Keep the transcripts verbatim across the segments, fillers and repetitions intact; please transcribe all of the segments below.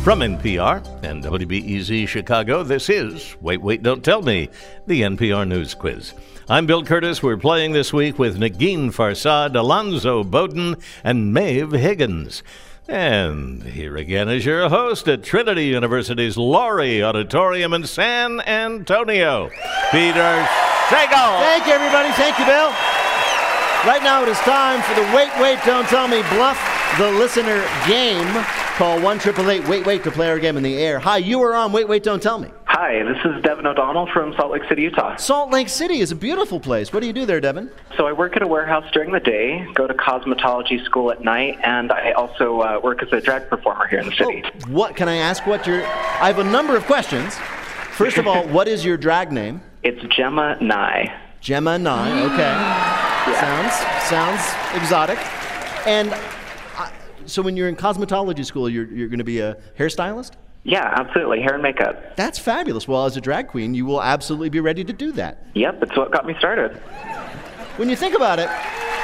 From N P R and W B E Z Chicago, this is Wait, Wait, Don't Tell Me, the N P R News Quiz. I'm Bill Curtis. We're playing this week with Negin Farsad, Alonzo Bowden, and Maeve Higgins. And here again is your host at Trinity University's Laurie Auditorium in San Antonio, Peter Sagal. Thank you, everybody. Thank you, Bill. Right now it is time for the Wait, Wait, Don't Tell Me Bluff the Listener game. Call one eight eight eight, wait, wait to play our game in the air. Hi, you are on Wait, Wait, Don't Tell Me. Hi, this is Devin O'Donnell from Salt Lake City, Utah. Salt Lake City is a beautiful place. What do you do there, Devin? So I work at a warehouse during the day, go to cosmetology school at night, and I also uh, work as a drag performer here in the city. Oh, what, can I ask what your, I have a number of questions. First of all, what is your drag name? It's Gemma Nye. Gemma Nye, okay. Yeah. Sounds, sounds exotic. And uh, so when you're in cosmetology school, you're, you're going to be a hairstylist? Yeah, absolutely. Hair and makeup. That's fabulous. Well, as a drag queen, you will absolutely be ready to do that. Yep, it's what got me started. When you think about it,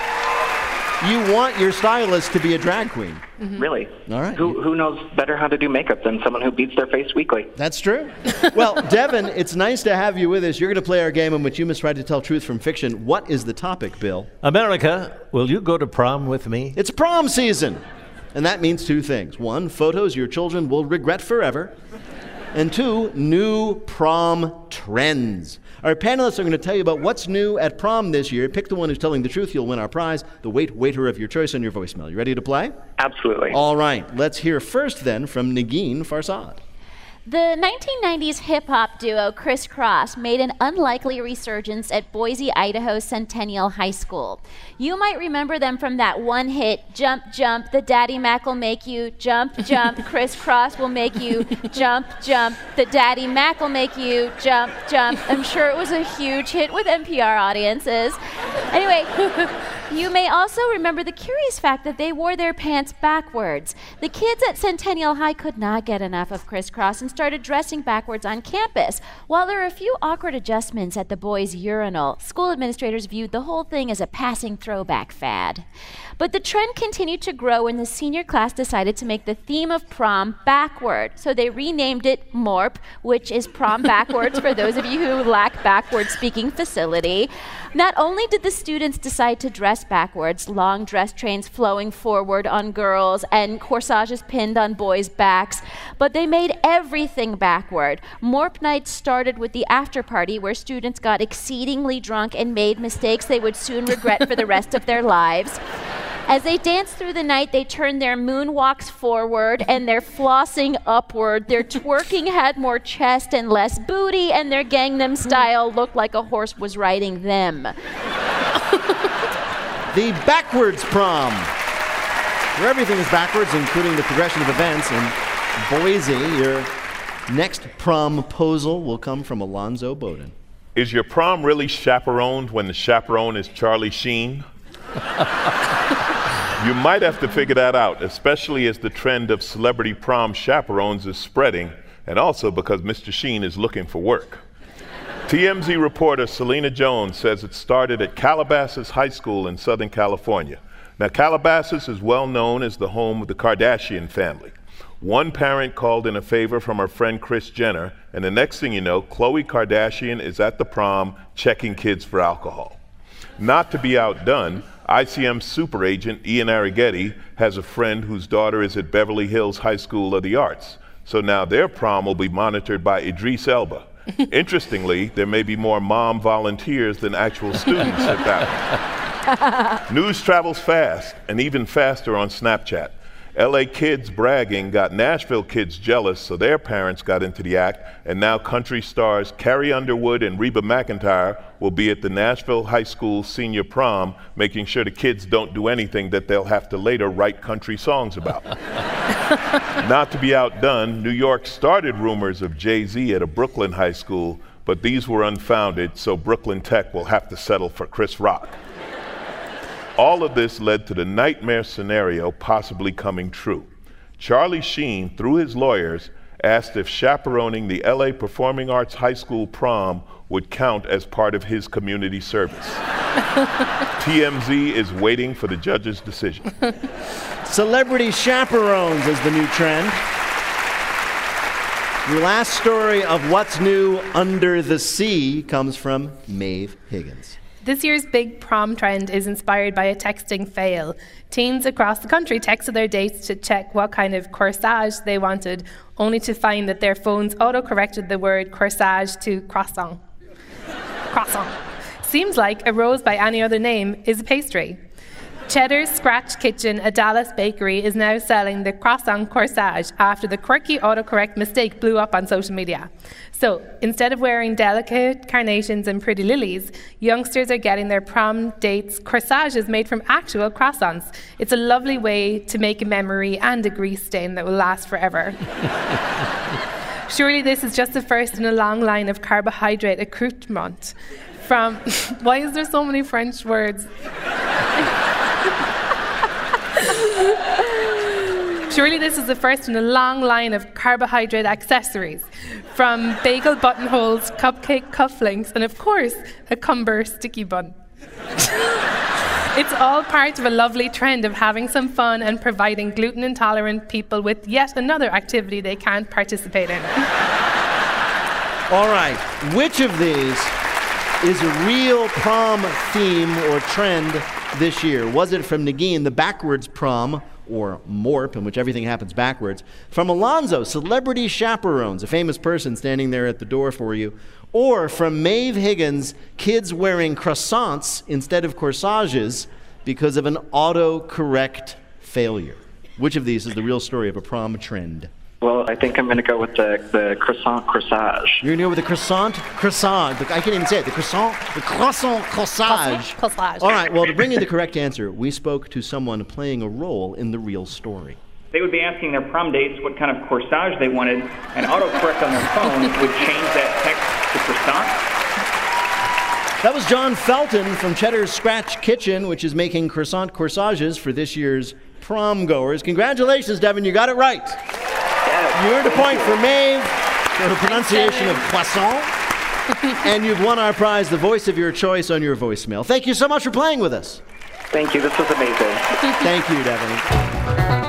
you want your stylist to be a drag queen. Mm-hmm. Really? All right. Who, who knows better how to do makeup than someone who beats their face weekly? That's true. Well, Devin, it's nice to have you with us. You're going to play our game in which you must try to tell truth from fiction. What is the topic, Bill? America, will you go to prom with me? It's prom season. And that means two things. One, photos your children will regret forever. And two, new prom trends. Our panelists are going to tell you about what's new at prom this year. Pick the one who's telling the truth. You'll win our prize, the wait waiter of your choice on your voicemail. You ready to play? Absolutely. All right. Let's hear first then from Negin Farsad. The nineteen nineties hip-hop duo Criss Cross made an unlikely resurgence at Boise, Idaho Centennial High School. You might remember them from that one hit, Jump, Jump, the Daddy Mac will make you jump, jump, Criss Cross will make you jump, jump, the Daddy Mac will make you jump, jump. I'm sure it was a huge hit with N P R audiences. Anyway, you may also remember the curious fact that they wore their pants backwards. The kids at Centennial High could not get enough of Criss Cross and started dressing backwards on campus. While there were a few awkward adjustments at the boys' urinal, school administrators viewed the whole thing as a passing throwback fad. But the trend continued to grow when the senior class decided to make the theme of prom backward. So they renamed it MORP, which is prom backwards for those of you who lack backward speaking facility. Not only did the students decide to dress backwards, long dress trains flowing forward on girls and corsages pinned on boys' backs, but they made everything backward. MORP night started with the after party where students got exceedingly drunk and made mistakes they would soon regret for the rest of their lives. As they danced through the night, they turned their moonwalks forward and their flossing upward. Their twerking had more chest and less booty, and their Gangnam Style looked like a horse was riding them. The backwards prom, where everything is backwards, including the progression of events. In Boise, your next promposal will come from Alonzo Bowden. Is your prom really chaperoned when the chaperone is Charlie Sheen? You might have to figure that out, especially as the trend of celebrity prom chaperones is spreading, and also because Mister Sheen is looking for work. T M Z reporter Selena Jones says it started at Calabasas High School in Southern California. Now, Calabasas is well known as the home of the Kardashian family. One parent called in a favor from her friend Kris Jenner, and the next thing you know, Khloe Kardashian is at the prom checking kids for alcohol. Not to be outdone, I C M super agent Ian Arrighetti has a friend whose daughter is at Beverly Hills High School of the Arts. So now their prom will be monitored by Idris Elba. Interestingly, there may be more mom volunteers than actual students at that one. News travels fast, and even faster on Snapchat. L A kids bragging got Nashville kids jealous, so their parents got into the act, and now country stars Carrie Underwood and Reba McEntire will be at the Nashville High School senior prom, making sure the kids don't do anything that they'll have to later write country songs about. Not to be outdone, New York started rumors of Jay-Z at a Brooklyn high school, but these were unfounded, so Brooklyn Tech will have to settle for Chris Rock. All of this led to the nightmare scenario possibly coming true. Charlie Sheen, through his lawyers, asked if chaperoning the L A Performing Arts High School prom would count as part of his community service. T M Z is waiting for the judge's decision. Celebrity chaperones is the new trend. Your last story of what's new under the sea comes from Maeve Higgins. This year's big prom trend is inspired by a texting fail. Teens across the country texted their dates to check what kind of corsage they wanted, only to find that their phones auto-corrected the word corsage to croissant. Croissant. Seems like a rose by any other name is a pastry. Cheddar's Scratch Kitchen, a Dallas bakery, is now selling the croissant corsage after the quirky autocorrect mistake blew up on social media. So, instead of wearing delicate carnations and pretty lilies, youngsters are getting their prom dates corsages made from actual croissants. It's a lovely way to make a memory and a grease stain that will last forever. Surely this is just the first in a long line of carbohydrate accoutrement. From, why is there so many French words? Surely this is the first in a long line of carbohydrate accessories, from bagel buttonholes, cupcake cufflinks, and of course, a Cumber sticky bun. It's all part of a lovely trend of having some fun and providing gluten-intolerant people with yet another activity they can't participate in. All right, which of these is a real prom theme or trend this year? Was it from Negin, the backwards prom, or MORP, in which everything happens backwards? From Alonzo, celebrity chaperones, a famous person standing there at the door for you? Or from Maeve Higgins, kids wearing croissants instead of corsages because of an autocorrect failure? Which of these is the real story of a prom trend? Well, I think I'm going to go with the, the croissant corsage. You're going to go with the croissant corsage. I can't even say it. The croissant, the croissant corsage. Corsage. All right, well, to bring you the correct answer, we spoke to someone playing a role in the real story. They would be asking their prom dates what kind of corsage they wanted, and autocorrect on their phone would change that text to croissant. That was John Felton from Cheddar's Scratch Kitchen, which is making croissant corsages for this year's prom goers. Congratulations, Devin, you got it right. You earned a point for Maeve for her pronunciation of croissant. And you've won our prize, the voice of your choice, on your voicemail. Thank you so much for playing with us. Thank you. This was amazing. Thank you, Devin.